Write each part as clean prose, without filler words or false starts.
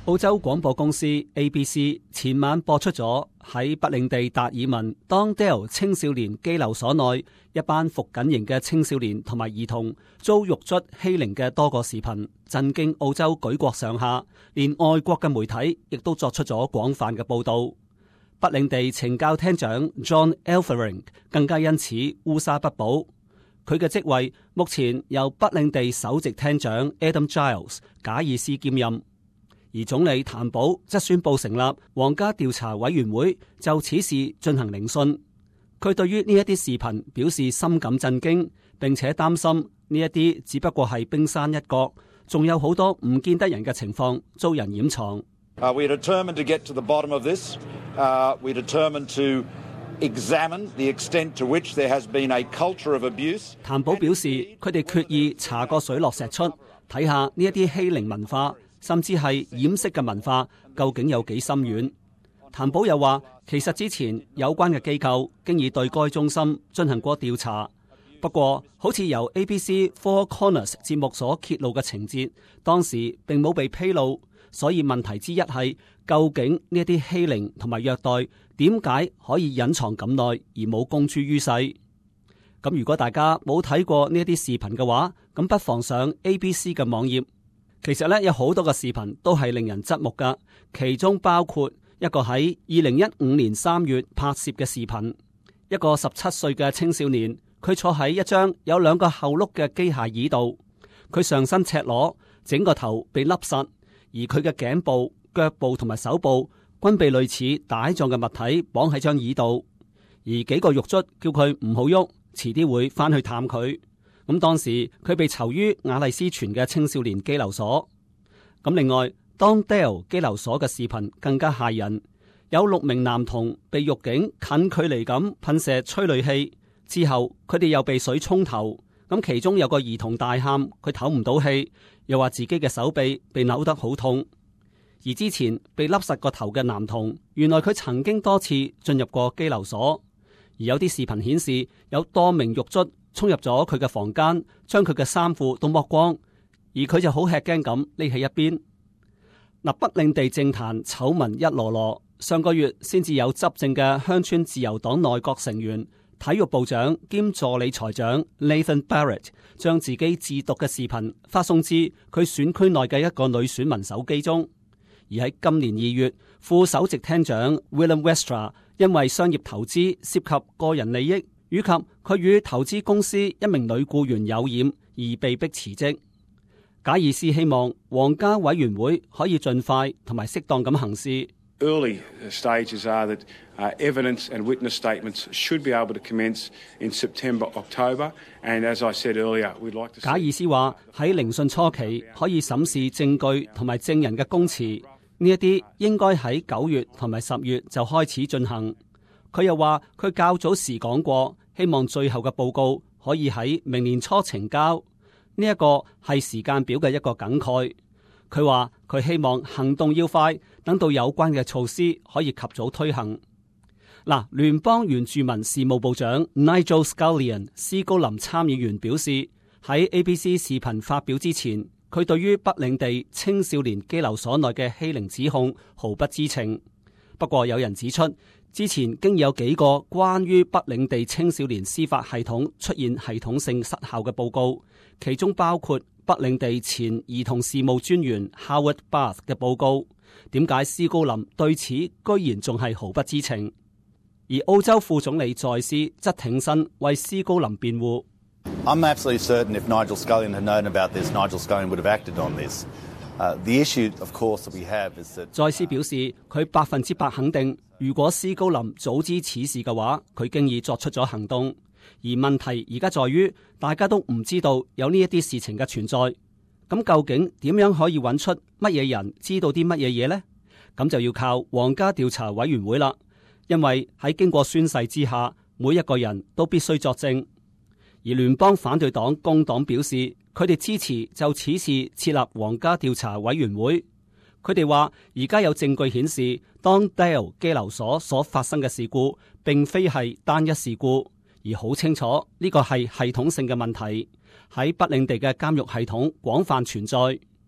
澳洲廣播公司 ABC 前晚播出咗喺北領地達爾文 Downdale 青少年羈留所內一班服緊刑嘅青少年同埋兒童遭獄卒欺凌嘅多個視頻，震驚澳洲舉國上下，連外國嘅媒體亦都作出咗廣泛嘅報道。北領地懲教廳長 John Elferink 更加因此烏紗不保，佢嘅職位目前由北領地首席廳長 Adam Giles 賈爾斯兼任。而總理譚寶則宣布成立皇家調查委員會，就此事進行聆訊。佢對於呢一啲視頻表示深感震驚，並且擔心呢一啲只不過係冰山一角，仲有好多唔見得人嘅情況遭人掩藏。 We are determined to get to the bottom of this. We are determined to examine the extent to which there has been a culture of abuse. 譚寶表示，佢哋決意查個水落石出，睇下呢一啲欺凌文化，甚至係掩飾嘅文化究竟有幾深遠。譚寶又話，其實之前有關嘅機構經已對該中心進行過調查，不過好似由 ABC Four Corners 節目所揭露嘅情節，當時並冇被披露，所以問題之一係究竟呢一啲欺凌同埋虐待點解可以隱藏咁耐而冇公諸於世？咁如果大家冇睇過呢一啲視頻嘅話，咁不妨上 ABC 嘅網頁。其實咧有好多個視頻都係令人側目噶，其中包括一個喺2015年3月拍攝嘅視頻，一個17歲嘅青少年，佢坐喺一張有2個後轆嘅機械椅度，佢上身赤裸，整個頭被笠實，而佢嘅頸部、腳部同埋手部均被類似帶狀嘅物體綁喺張椅度，而幾個獄卒叫佢唔好喐，遲啲會翻去探佢。咁當時佢被囚於雅麗斯泉嘅青少年羈留所。咁另外 Downdale 羈留所嘅視頻更加駭人，有6名男童被獄警近距離咁噴射催淚氣，之後佢哋又被水沖頭。咁其中有個兒童大喊佢唞唔到氣，又話自己嘅手臂被扭得好痛。而之前被笠實個頭嘅男童，原來佢曾經多次進入過羈留所。而有啲視頻顯示有多名獄卒衝入咗佢嘅房間，將佢嘅衫褲都剝光，而佢就好吃驚咁匿喺一邊。嗱，北領地政壇醜聞一籮籮，上個月先至有執政嘅鄉村自由黨內閣成員、體育部長兼助理財長 Nathan Barrett 將自己自瀆嘅視頻發送至佢選區內嘅一個女選民手機中。而喺今年2月，副首席廳長 William Westra 因為商業投資涉及個人利益，以及佢與投資公司一名女僱員有染而被迫辭職。賈爾斯希望皇家委員會可以盡快同埋適當咁行事。 Early stages are that evidence and witness statements should be able to commence in September, October, and as I said earlier, we'd like to. 賈爾斯話喺聆訊初期可以審視證據同埋證人嘅供詞，呢一啲應該喺9月同埋10月就開始進行。佢又話佢較早時講過，希望最後嘅報告可以喺明年初呈交。呢一個係時間表嘅一個梗概。佢話佢希望行動要快，等到有關嘅措施可以及早推行。嗱，聯邦原住民事務部長 Nigel Scullion 斯高林參議員表示，喺 ABC 視頻發表之前，佢對於北領地青少年羈留所內嘅欺凌指控毫不知情。不過有人指出，之前經有幾個關於北領地青少年司法系統出現系統性失效嘅報告，其中包括北領地前兒童事務專員 Howard Bath 嘅報告。點解斯高林對此居然仲係毫不知情？而澳洲副總理在斯則挺身為斯高林辯護。 I'm absolutely certain if Nigel Scullion had known about this, Nigel Scullion would have acted on this. The issue, of course, that we have is that 在斯表示佢100%肯定，如果斯高林早知此事嘅話，佢經已作出咗行動。而問題而家在於，大家都唔知道有呢一啲事情嘅存在。咁究竟點樣可以揾出乜嘢人知道啲乜嘢嘢呢？咁就要靠皇家調查委員會啦。因為喺經過宣誓之下，每一個人都必須作證。而聯邦反對黨工黨表示，佢哋支持就此事設立皇家調查委員會。佢哋話，而家有證據顯示，Downdale羈留所發生嘅事故，並非係單一事故，而好清楚呢個係系統性嘅問題，喺北領地嘅監獄系統廣泛存在。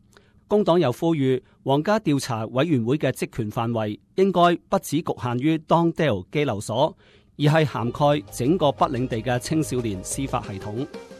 工黨又呼籲皇家調查委員會嘅職權範圍應該不只局限於當 Dale 羈留所，而係涵蓋整個北領地嘅青少年司法系統。